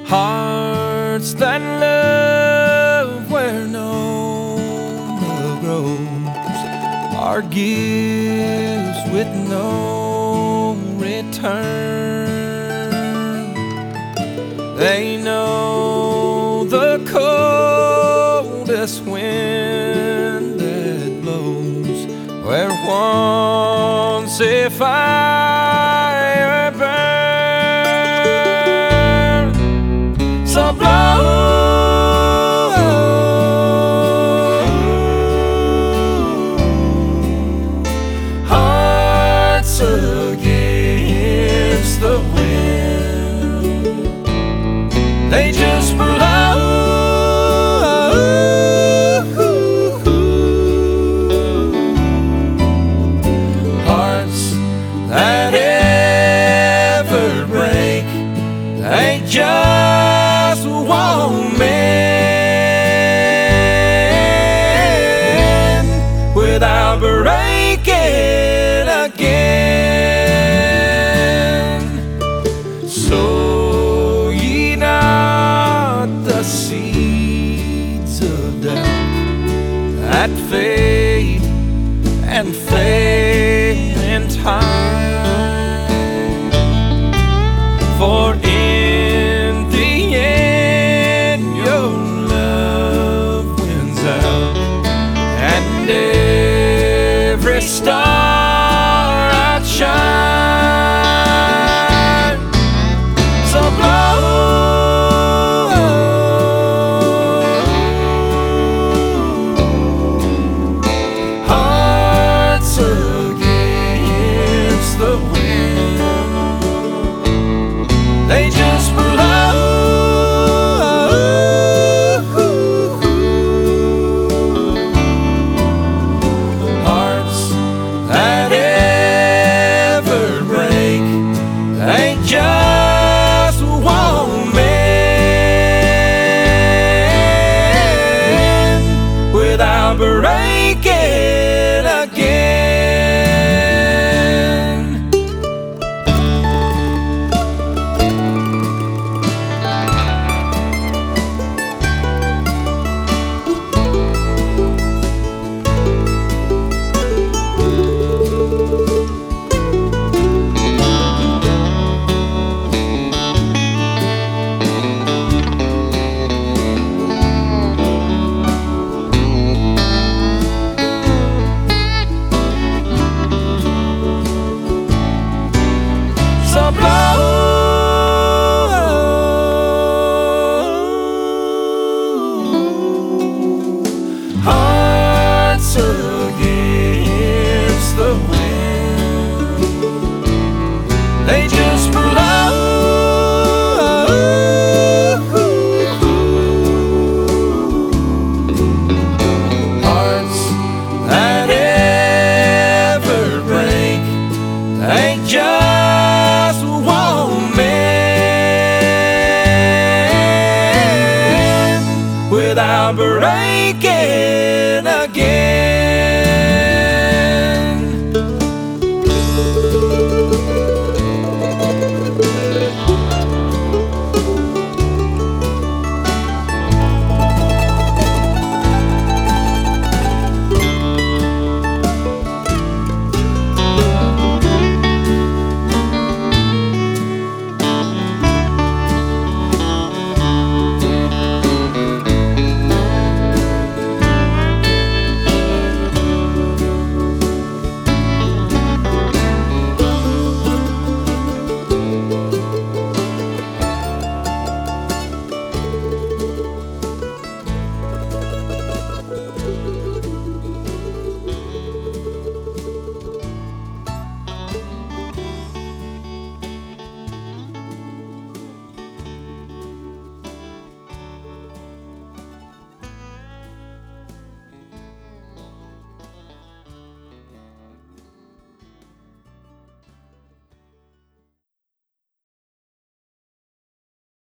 Hearts that love where no love grows are gifts with no return. They know the coldest wind that blows where once a fire burned. So blow, hearts against the wind. They just blow. Hearts that ever break, they just won't mend without breaking again. Sow ye not the seeds of doubt that fade and fade in time. For in the end your love wins out, and every star outshine. So blow, hearts against the wind. They just blow. Hearts that ever break, they just won't mend without breaking again. So blow, hearts against the wind. They just blow. Hearts that ever break, they just won't mend without breaking again.